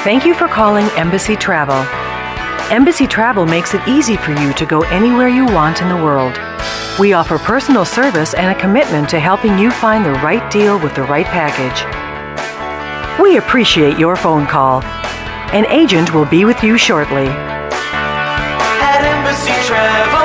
Thank you for calling Embassy Travel. Embassy Travel makes it easy for you to go anywhere you want in the world. We offer personal service and a commitment to helping you find the right deal with the right package. We appreciate your phone call. An agent will be with you shortly. At Embassy Travel.